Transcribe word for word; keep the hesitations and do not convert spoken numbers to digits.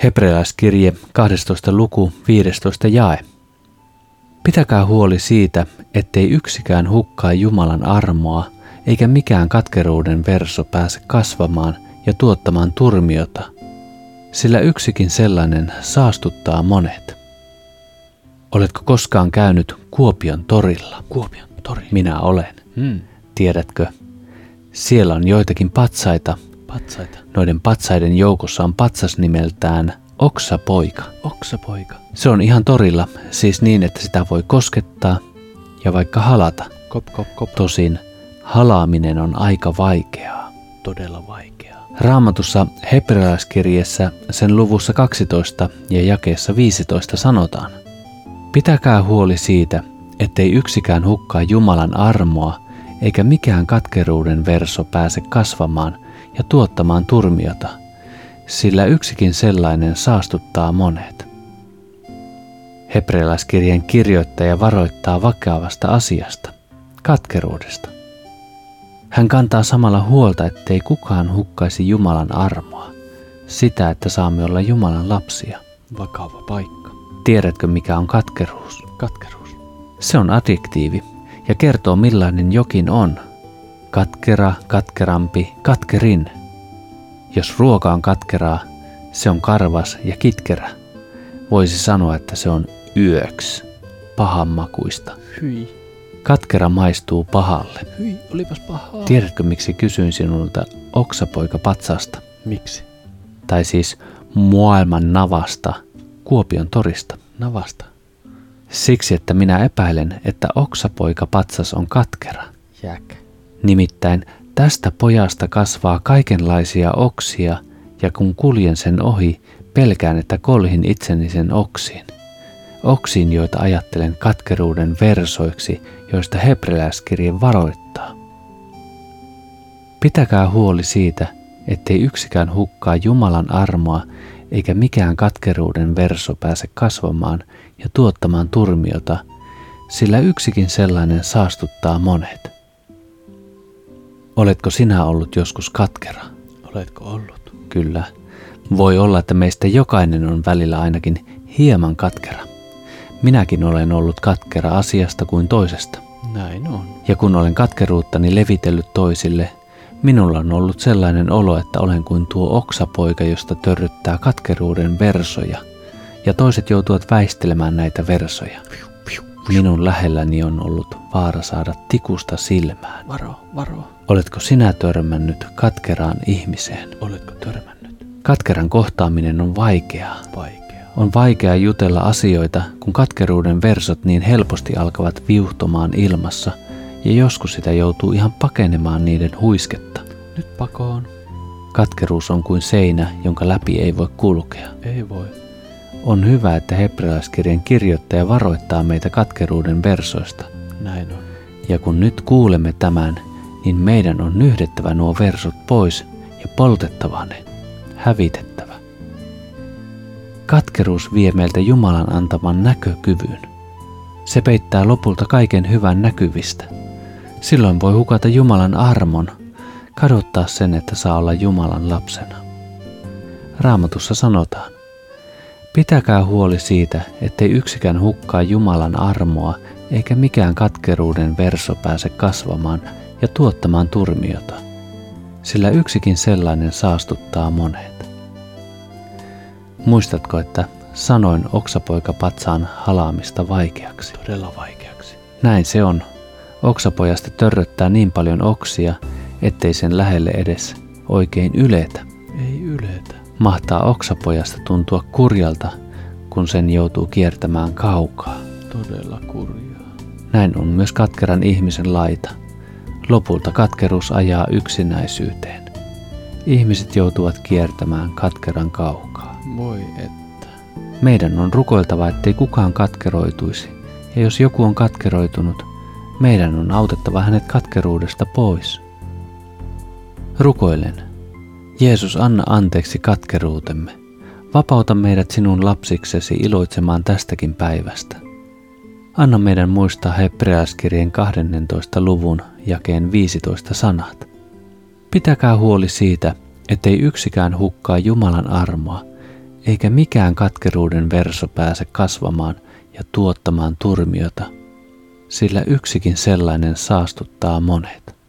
Hebrealaiskirje kahdestoista luku viidestoista jae. Pitäkää huoli siitä, ettei yksikään hukkaa Jumalan armoa, eikä mikään katkeruuden verso pääse kasvamaan ja tuottamaan turmiota, sillä yksikin sellainen saastuttaa monet. Oletko koskaan käynyt Kuopion torilla? Kuopion tori. Minä olen. Hmm. Tiedätkö, siellä on joitakin patsaita. Patsaita. Noiden patsaiden joukossa on patsas nimeltään Oksapoika. Oksapoika. Se on ihan torilla, siis niin, että sitä voi koskettaa ja vaikka halata. Kop, kop, kop. Tosin halaaminen on aika vaikeaa. Todella vaikeaa. Raamatussa Hebrealaiskirjeessä sen luvussa kaksitoista ja jakeessa viisitoista sanotaan: Pitäkää huoli siitä, ettei yksikään hukkaa Jumalan armoa, eikä mikään katkeruuden verso pääse kasvamaan ja tuottamaan turmiota, sillä yksikin sellainen saastuttaa monet. Hebrealaiskirjeen kirjoittaja varoittaa vakavasta asiasta, katkeruudesta. Hän kantaa samalla huolta, ettei kukaan hukkaisi Jumalan armoa, sitä, että saamme olla Jumalan lapsia. Vakava paikka. Tiedätkö, mikä on katkeruus? Katkeruus. Se on adjektiivi ja kertoo, millainen jokin on. Katkera, katkerampi, katkerin. Jos ruoka on katkeraa, se on karvas ja kitkerä. Voisi sanoa, että se on yöks, pahanmakuista. Hyi. Katkera maistuu pahalle. Hyi, olipas pahaa. Tiedätkö, miksi kysyin sinulta Oksapoika patsasta? Miksi? Tai siis maailman navasta, Kuopion torista. Navasta. Siksi, että minä epäilen, että Oksapoika patsas on katkera. Jäk. Nimittäin tästä pojasta kasvaa kaikenlaisia oksia, ja kun kuljen sen ohi, pelkään, että kolhin itseni sen oksiin. Oksiin, joita ajattelen katkeruuden versoiksi, joista Hebrealaiskirje varoittaa. Pitäkää huoli siitä, ettei yksikään hukkaa Jumalan armoa, eikä mikään katkeruuden verso pääse kasvamaan ja tuottamaan turmiota, sillä yksikin sellainen saastuttaa monet. Oletko sinä ollut joskus katkera? Oletko ollut? Kyllä. Voi olla, että meistä jokainen on välillä ainakin hieman katkera. Minäkin olen ollut katkera asiasta kuin toisesta. Näin on. Ja kun olen katkeruuttani levitellyt toisille, minulla on ollut sellainen olo, että olen kuin tuo oksapoika, josta törryttää katkeruuden versoja, ja toiset joutuvat väistelemään näitä versoja. Minun lähelläni on ollut vaara saada tikusta silmään. Varo, varo. Oletko sinä törmännyt katkeraan ihmiseen? Oletko törmännyt? Katkeran kohtaaminen on vaikeaa. Vaikeaa. On vaikea jutella asioita, kun katkeruuden versot niin helposti alkavat viuhtomaan ilmassa, ja joskus sitä joutuu ihan pakenemaan niiden huisketta. Nyt pakoon. Katkeruus on kuin seinä, jonka läpi ei voi kulkea. Ei voi. On hyvä, että Hebrealaiskirjan kirjoittaja varoittaa meitä katkeruuden versoista. Näin on. Ja kun nyt kuulemme tämän, niin meidän on nyhdettävä nuo versot pois ja poltettava ne, hävitettävä. Katkeruus vie meiltä Jumalan antaman näkökyvyn. Se peittää lopulta kaiken hyvän näkyvistä. Silloin voi hukata Jumalan armon, kadottaa sen, että saa olla Jumalan lapsena. Raamatussa sanotaan: Pitäkää huoli siitä, ettei yksikään hukkaa Jumalan armoa, eikä mikään katkeruuden verso pääse kasvamaan ja tuottamaan turmiota, sillä yksikin sellainen saastuttaa monet. Muistatko, että sanoin oksapoika patsaan halaamista vaikeaksi? Todella vaikeaksi. Näin se on. Oksapojasta törröttää niin paljon oksia, ettei sen lähelle edes oikein yletä. Ei yletä. Mahtaa oksapojasta tuntua kurjalta, kun sen joutuu kiertämään kaukaa. Todella kurjaa. Näin on myös katkeran ihmisen laita. Lopulta katkeruus ajaa yksinäisyyteen. Ihmiset joutuvat kiertämään katkeran kaukaa. Voi että. Meidän on rukoiltava, ettei kukaan katkeroituisi. Ja jos joku on katkeroitunut, meidän on autettava hänet katkeruudesta pois. Rukoilen. Jeesus, anna anteeksi katkeruutemme. Vapauta meidät sinun lapsiksesi iloitsemaan tästäkin päivästä. Anna meidän muistaa Hebrealaiskirjeen kahdentoista luvun jakeen viisitoista sanat. Pitäkää huoli siitä, ettei yksikään hukkaa Jumalan armoa, eikä mikään katkeruuden verso pääse kasvamaan ja tuottamaan turmiota, sillä yksikin sellainen saastuttaa monet.